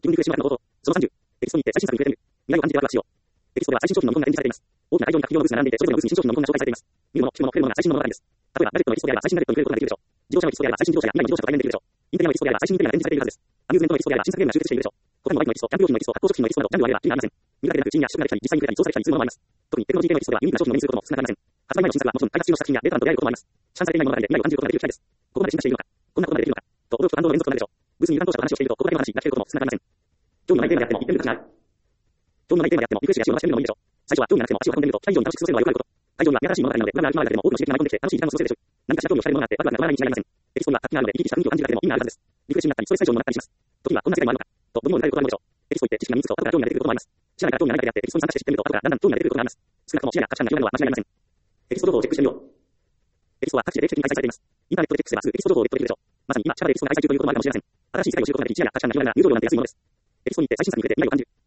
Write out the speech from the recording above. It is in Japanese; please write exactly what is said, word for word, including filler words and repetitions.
基本的なこと。そのさんじゅう。テキストにて最新作に触れてみる。未来を感じてワクワクしよう。テキストでは最新商品の見本が展示されています。大きな会場に各企業のブースが並んでいて、それぞれのブースに新商品の見本が紹介されています。見るもの、聞くもの、触れるものが最新の物語です。例えば、ガジェットのエピソードであれば最新ガジェットに触れることができるでしょう。自動車のエピソードであれば最新自動車や未来の自動車と対面できるでしょう。インテリアのエピソードであれば最新インテリアが展示されているはずです。アミューズメントのエピソードであれば新作ゲームが集結しているでしょう。他にもバイクのエピソード、キャンプ用品のエピソード、発酵食品のエピソードなど、ジャンルはあれば気になりません。見るだけでなく、地味や試食ができたり、実際に触れたり、実装されたりするものもあります。特にテクノロジー系のエピソードはユニークな商品を目にすることも少なくありません。発売前の新作はもちろん開発中の作品やデータなどと出会えることもあります。市販されていない物語で未来を感じることができる機会です。ここまで進化しているのか、こんなことまでできるのか、と驚くと感動の連続となるでしょう。ブースにいる担当者と話をしていると、ここだけの話になっていることも少なくありません。興味のないテーマであっても言ってみる価値がある。興味のないテーマであってもリクエストや質問を回してみるのもいいでしょう。最初は興味がなくても足を運んでみると、来た以上に楽しく過ごせるのがよくあること。会場には新しい物語なので、裏がある今まででも多くの刺激が舞い込んできて楽しい時間を過ごせるでしょう。何かしら興味を惹かれるものがあって、ワクワクが止まらないに違いありません。テキストには活気があるので、生き生きした雰囲気を感じるだけでも意味があるはずです。リフレッシュになったり、ストレス解消にもなったりします。時にはこんな世界もあるのか、とボリュームを抜かれることがあるでしょう。テキストにて知識が身につくと、後から興味が出てくることもあります。知らないから興味がないだけであって、テキストに参加して知ってみると、後からだんだん興味が出てくることがあります。少なくとも視野や価値観が広がるのは間違いありません。テキスト動画をチェックしてみよう。テキストは各地で定期的に開催されています。インターネットでチェックすればすぐテキスト動画をゲットできるでしょう。まさに今、力でテキストが開催中ということもあるかもしれません。新しい世界を知ることができ、知恵や価値観が広がるには有料ではなくて安いものです。テキストにて最新作に触れて未来を感じる。